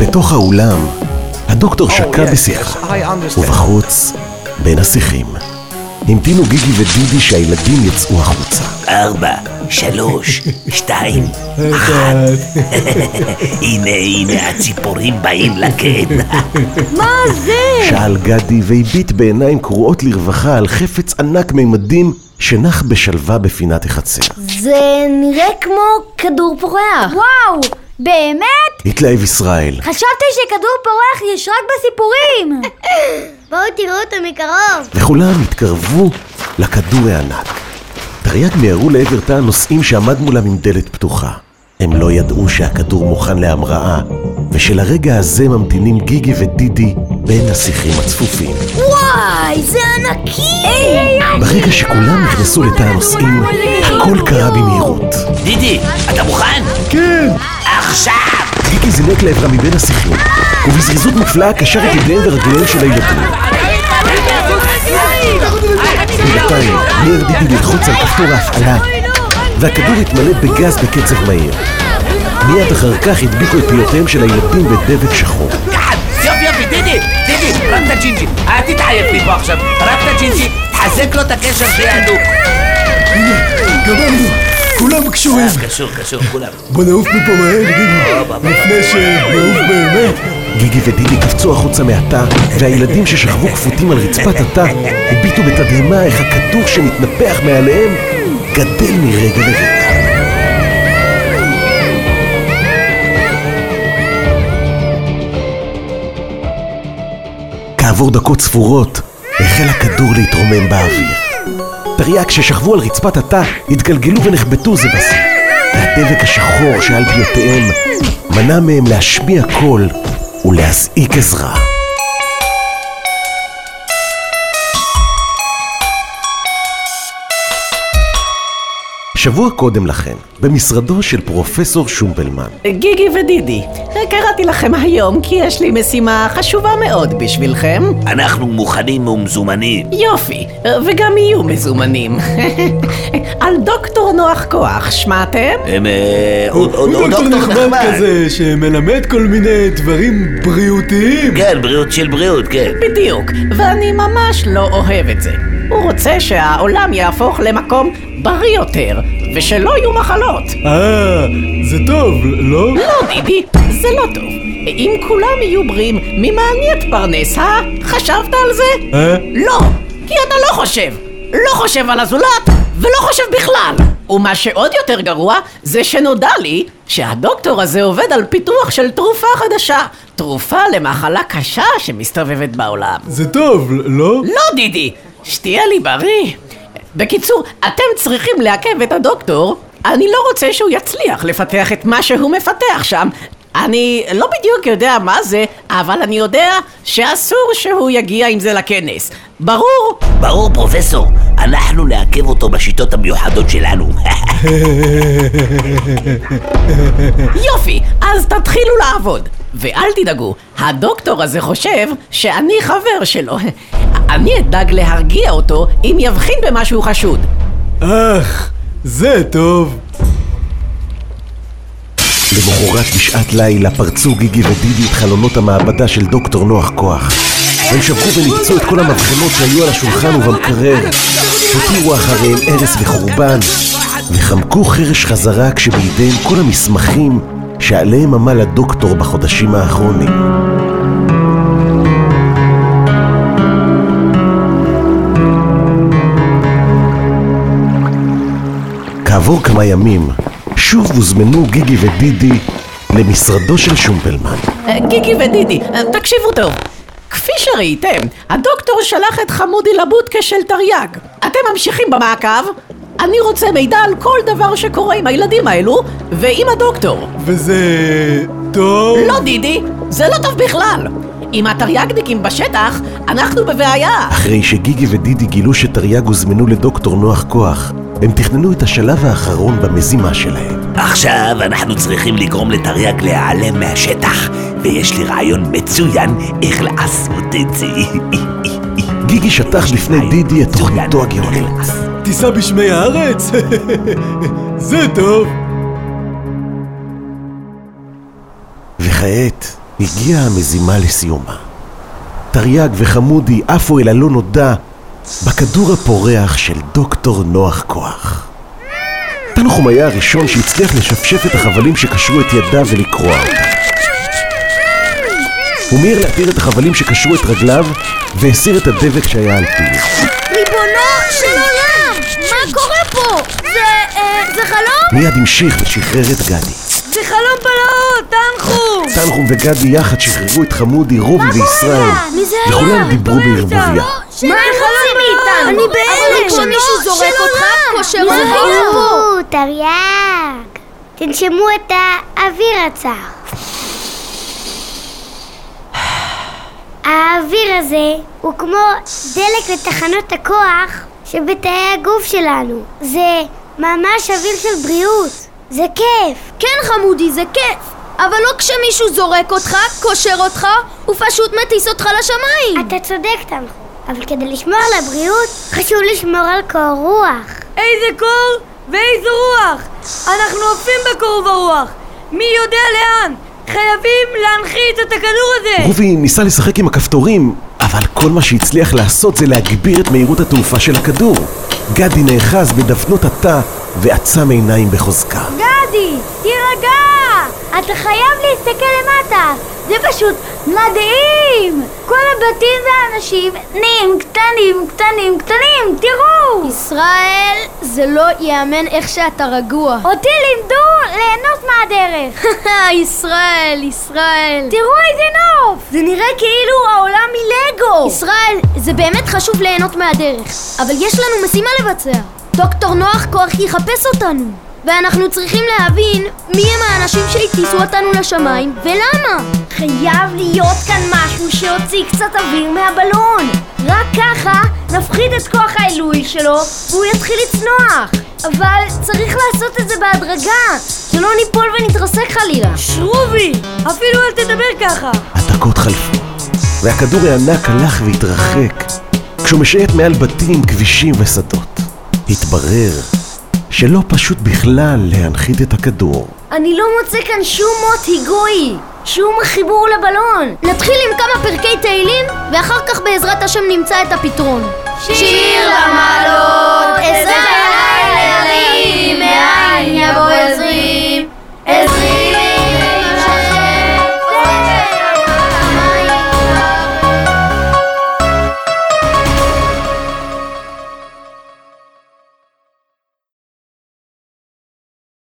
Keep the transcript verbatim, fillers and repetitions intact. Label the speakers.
Speaker 1: בתוך האולם, הדוקטור שקע בשיחה, ובחוץ, בין השיחים, המתינו גיגי ודידי שהילדים יצאו החוצה.
Speaker 2: ארבע, שלוש, שתיים, אחת. הנה, הנה, הציפורים באים לקן.
Speaker 3: מה זה?
Speaker 1: שאל גדי והביט בעיניים קרועות לרווחה על חפץ ענק מימדים שנח בשלווה בפינת החצר.
Speaker 3: זה נראה כמו כדור פורח.
Speaker 4: וואו, באמת?
Speaker 1: התלהב ישראל.
Speaker 4: חשבתי שכדור פורח יש רק בסיפורים.
Speaker 3: בואו תראו אותו מקרוב.
Speaker 1: וכולם התקרבו לכדור הענק. תרי"ג מיהרו לעבר תא הנוסעים שעמד מולם עם דלת פתוחה. הם לא ידעו שהכדור מוכן להמראה, ושלרגע הזה ממתינים גיגי ודידי בין השיחים הצפופים.
Speaker 3: וואי, זה ענקי!
Speaker 1: ברגע שכולם נכנסו לתא הנוסעים, הכל קרה במהירות.
Speaker 2: דידי, אתה מוכן?
Speaker 1: כן!
Speaker 2: עכשיו!
Speaker 1: גיגי זינק לעברה מבין השיחים, ובזריזות מופלאה קשר את ידיהם ורגליהם של הילדים. בינתיים מיהר דידי ללחוץ על כפתור ההפעלה, והכדור התמלא בגז בקצב מהיר. מיד אחר כך הדביקו את פיותיהם של הילדים בדבק שחור.
Speaker 2: יופי יופי, דידי, דידי, רק את הג'ינג'י. אל תתעייף לי פה עכשיו, רק את הג'ינג'י, תחזק לו את הקשר שיעדו.
Speaker 5: הנה, גמרנו, כולם קשורים.
Speaker 2: קשור, קשור, כולם.
Speaker 5: בוא נעוף מפה מהר, גיגי, לפני שנעוף באמת.
Speaker 1: גיגי ודידי קפצו החוצה מהתא, והילדים ששכבו כפותים על רצפת התא הביטו בתדהמה איך הכדור שמתנפח מעליהם גדל מרגע לרגע. כעבור דקות ספורות החל הכדור להתרומם באוויר. תרי"ג ששכבו על רצפת התא התגלגלו ונחבטו זה בזה, והדבק השחור שעל פיותיהם מנע מהם להשמיע קול ולהזעיק עזרה. שבוע קודם לכן, במשרדו של פרופסור שומפלמן.
Speaker 6: גיגי ודידי, קראתי לכם היום כי יש לי משימה חשובה מאוד בשבילכם.
Speaker 2: אנחנו מוכנים ומזומנים.
Speaker 6: יופי, וגם יהיו מזומנים. על דוקטור נוח כוח, שמעתם?
Speaker 2: הם...
Speaker 5: הוא דוקטור נחמד כזה שמלמד כל מיני דברים בריאותיים.
Speaker 2: כן, בריאות של בריאות, כן.
Speaker 6: בדיוק, ואני ממש לא אוהב את זה. הוא רוצה שהעולם יהפוך למקום בריא יותר, ושלא יהיו מחלות.
Speaker 5: אה, זה טוב, לא?
Speaker 6: לא, דידי, זה לא טוב. אם כולם יהיו בריאים, ממה אני אתפרנס, אה? חשבת על זה?
Speaker 5: אה?
Speaker 6: לא, כי אתה לא חושב. לא חושב על הזולת, ולא חושב בכלל. ומה שעוד יותר גרוע, זה שנודע לי שהדוקטור הזה עובד על פיתוח של תרופה חדשה. תרופה למחלה קשה שמסתובבת בעולם.
Speaker 5: זה טוב, לא?
Speaker 6: לא, דידי, שתהיה לי בריא. בקיצור, אתם צריכים לעכב את הדוקטור. אני לא רוצה שהוא יצליח לפתח את מה שהוא מפתח שם. אני לא בדיוק יודע מה זה, אבל אני יודע שאסור שהוא יגיע עם זה לכנס. ברור?
Speaker 2: ברור, פרופסור. אנחנו נעכב אותו בשיטות המיוחדות שלנו.
Speaker 6: יופי, אז תתחילו לעבוד. ואל תדאגו, הדוקטור הזה חושב שאני חבר שלו. אני אדאג להרגיע אותו אם יבחין במשהו חשוד.
Speaker 5: אך, זה טוב.
Speaker 1: למחרת בשעת לילה פרצו גיגי ודידי את חלונות המעבדה של דוקטור נוח כוח. הם שברו ונקצו את כל המבחנות שהיו על השולחן ובמקרר, הותירו אחריהם הרס וחורבן, וחמקו חרש חזרה כשבידיהם כל המסמכים שעליהם עמל הדוקטור בחודשים האחרונים. כעבור כמה ימים שוב הוזמנו גיגי ודידי למשרדו של שומפלמן.
Speaker 6: גיגי ודידי, תקשיבו טוב. כפי שראיתם, הדוקטור שלח את חמודי לבודקה של תרי"ג. אתם ממשיכים במעקב? אני רוצה מידע על כל דבר שקורה עם הילדים האלו ועם הדוקטור.
Speaker 5: וזה טוב?
Speaker 6: לא, דידי, זה לא טוב בכלל. עם התרי"גניקים בשטח, אנחנו בבעיה.
Speaker 1: אחרי שגיגי ודידי גילו שתרי"ג הוזמנו לדוקטור נוח כוח, הם תכננו את השלב האחרון במזימה שלהם.
Speaker 2: עכשיו אנחנו צריכים לגרום לתרי"ג להיעלם מהשטח, ויש לי רעיון מצוין איך לעשות את זה.
Speaker 1: גיגי שטח בפני דידי את תוכניתו הגאונית.
Speaker 5: טיסה בשמי הארץ? זה טוב.
Speaker 1: וכעת הגיעה המזימה לסיומה. תרי"ג וחמודי עפו אל הלא נודע בכדור הפורח של דוקטור נוח כוח. תנחום היה הראשון שהצליח לשפשף את החבלים שקשרו את ידיו ולקרוע אותה. הוא מיהר להתיר את החבלים שקשרו את רגליו והסיר את הדבק שהיה על פיו.
Speaker 3: ריבונו של עולם! מה קורה פה? זה... אה, זה חלום?
Speaker 1: מיד המשיך ושחרר את גדי.
Speaker 3: זה חלום בלהות, תנחום!
Speaker 1: תנחום וגדי יחד שחררו את חמודי, רובי וישראל,
Speaker 3: מי זה היה?
Speaker 1: וכולם דיברו בערבוביה.
Speaker 3: מה הם רוצים מאיתנו? אני בהלם! אבל כשמישהו זורק אותך, קושר אותך פה! תרי"ג! תנשמו את האוויר הצח. האוויר הזה הוא כמו דלק לתחנות הכוח שבתאי הגוף שלנו. זה ממש אוויר של בריאות. זה כיף.
Speaker 4: כן חמודי, זה כיף. אבל לא כשמישהו זורק אותך, קושר אותך, הוא פשוט מטיס אותך לשמיים.
Speaker 3: אתה צודק תנחום, אבל כדי לשמור על הבריאות חשוב לשמור על קור רוח.
Speaker 7: איזה קור ואיזה רוח. אנחנו עופים בקור וברוח. מי יודע לאן? חייבים להנחית את הכדור הזה.
Speaker 1: רובי ניסה לשחק עם הכפתורים, אבל כל מה שהצליח לעשות זה להגביר את מהירות התעופה של הכדור. גדי נאחז בדפנות התא ועצם עיניים בחוזקה.
Speaker 4: גדי, תירגע! אתה חייב להסתכל למטה. זה פשוט מדהים! כל הבתים והאנשים נהיים קטנים, קטנים, קטנים, תראו!
Speaker 3: ישראל, זה לא יאמן איך שאתה רגוע.
Speaker 4: אותי לימדו ליהנות מהדרך.
Speaker 3: ישראל, ישראל.
Speaker 4: תראו איזה נוף! זה נראה כאילו העולם מלגו.
Speaker 3: ישראל, זה באמת חשוב ליהנות מהדרך,
Speaker 4: אבל יש לנו משימה לבצע. דוקטור נוח כוח יחפש אותנו, ואנחנו צריכים להבין מי הם האנשים שהטיסו אותנו לשמיים ולמה.
Speaker 3: חייב להיות כאן משהו שיוציא קצת אוויר מהבלון.
Speaker 4: רק ככה נפחית את כוח העילוי שלו והוא יתחיל לצנוח. אבל צריך לעשות את זה בהדרגה, שלא ניפול ונתרסק חלילה.
Speaker 7: שרובי, אפילו אל תדבר ככה.
Speaker 1: הדקות חלפו, והכדור הענק הלך והתרחק, כשהוא משעט מעל בתים, כבישים ושדות. התברר שלא פשוט בכלל להנחית את הכדור.
Speaker 4: אני לא מוצא כאן שום מוט היגוי, שום חיבור לבלון. נתחיל עם כמה פרקי תהילים, ואחר כך בעזרת השם נמצא את הפתרון.
Speaker 3: שיר למעלות, עזרה אלוהים, מאין יבוא עזרה.